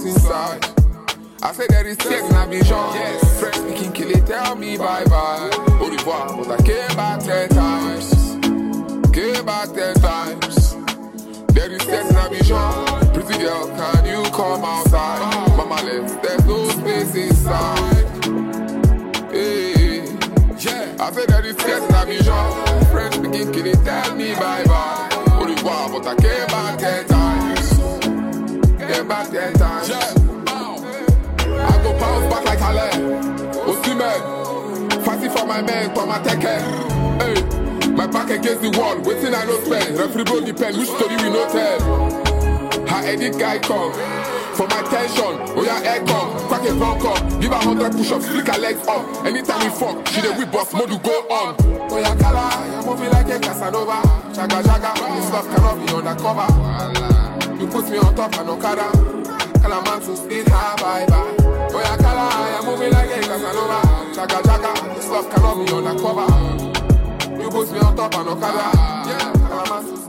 space inside. I say there is tears in a vision. Yes. Friends speaking, kill it, tell me bye-bye. Au revoir, but I came back 10 times. Came back 10 times. There is tears in a vision. Pretty girl, can you come outside? Mama left, there's no space inside. Hey, yeah. I say there is tears in a vision. Friends speaking, kill it, tell me bye-bye. Au revoir, but I came back 10 times. Came back 10 times. Yeah. I go bounce back like Alain. Osimhen, fighting for my men, for my take care. Hey, my back against the wall, waiting I no spend. Referee blow the pen, which story we no tell? How edit guy come? For my tension, oh yeah, air come, crack a punk up, give her 100 push-ups, flick her legs up. Anytime we fuck, she the whip boss, mode to go on. Oh yeah, Kala, you're moving like a Casanova. Jaga jaga, this stuff cannot be undercover. You put me on top and Okada. Kala man to speed high, bye bye. Oh yeah, Kala, you're moving like a Casanova. Jaga jaga, this stuff cannot be undercover. You put me on top and Okada. Yeah, Kala man to